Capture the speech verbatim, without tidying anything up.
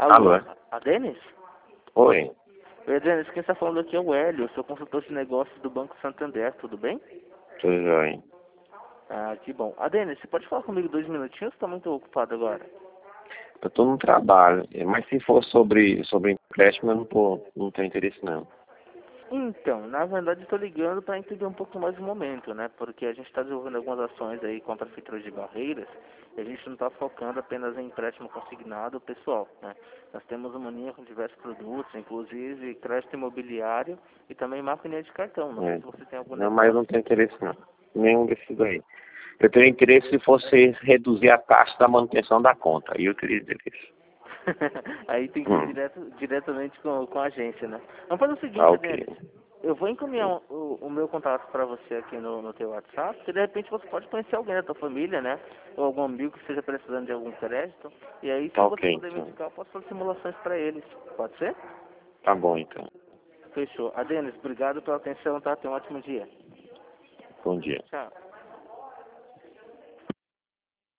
Alô, Alô? a Denis? Oi, Oi, Denis, quem está falando aqui é o Hélio, eu sou consultor de negócios do Banco Santander, tudo bem? tudo jóia. Ah, que bom. A Denis, você pode falar comigo dois minutinhos? Estou muito ocupado agora. Eu estou no trabalho, mas se for sobre, sobre empréstimo, eu não, tô, não tenho interesse não. Então, na verdade estou ligando para entender um pouco mais o momento, né? Porque a gente está desenvolvendo algumas ações aí com a Prefeitura de Barreiras e a gente não está focando apenas em empréstimo consignado pessoal, né? Nós temos uma linha com diversos produtos, inclusive crédito imobiliário e também maquininha de cartão. Não sei É. se você tem algum Não, mas eu negócio. não tenho interesse não. Nenhum desses aí. Eu tenho interesse se fosse reduzir a taxa da manutenção da conta. Aí eu teria interesse. Aí tem que ir Hum, direto, diretamente com, com a agência, né? Vamos fazer o ah, seguinte, ok. Denis. Eu vou encaminhar o, o, o meu contato para você aqui no, no teu WhatsApp, porque de repente você pode conhecer alguém da tua família, né? Ou algum amigo que esteja precisando de algum crédito. E aí, se Tá você ok, puder me então. indicar, eu posso fazer simulações para eles. Pode ser? Tá bom, então. Fechou. A Denis, obrigado pela atenção, tá? Tenha um ótimo dia. Bom dia. Tchau.